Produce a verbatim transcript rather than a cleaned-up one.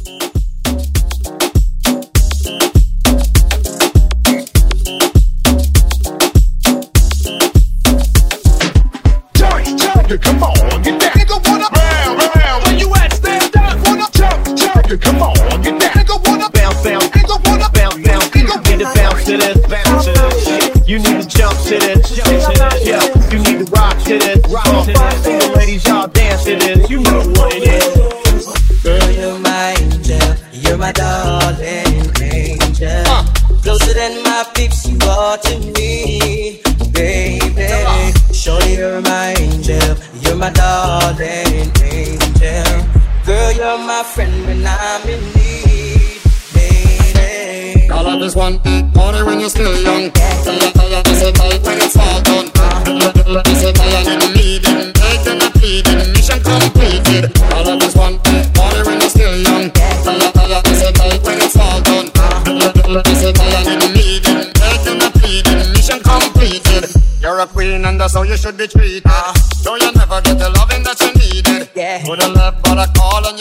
Come on, get that nigga wanna round, round. Where you at? Stand up, wanna jump, jump. Come on, get that nigga wanna bounce, bounce. Nigga wanna bounce, bounce. Nigga need to bounce to this, bounce to this. You need to jump to this, jump to this. Yeah, you need to rock to this, rock to this. Single ladies, y'all dance to this. You know what it is. Girl, you're my angel, you're my darling angel. Uh. Closer than my peeps, you are to me, baby. Uh. Shorty, you're my angel, you're my darling angel. Girl, you're my friend when I'm in need, baby. All of this one, only when you're still young. Tell you, tell you, this is tight when it's all done. This is tired in the meeting, begging and pleading, mission completed. All of this one, only when you're still young. Tell you, tell you, this is tight when it's all done. This is tired in the meeting, begging and pleading, mission completed. You're a queen and that's how you should be treated. Uh, Though you never get the loving that you needed. Yeah. To the left but I call and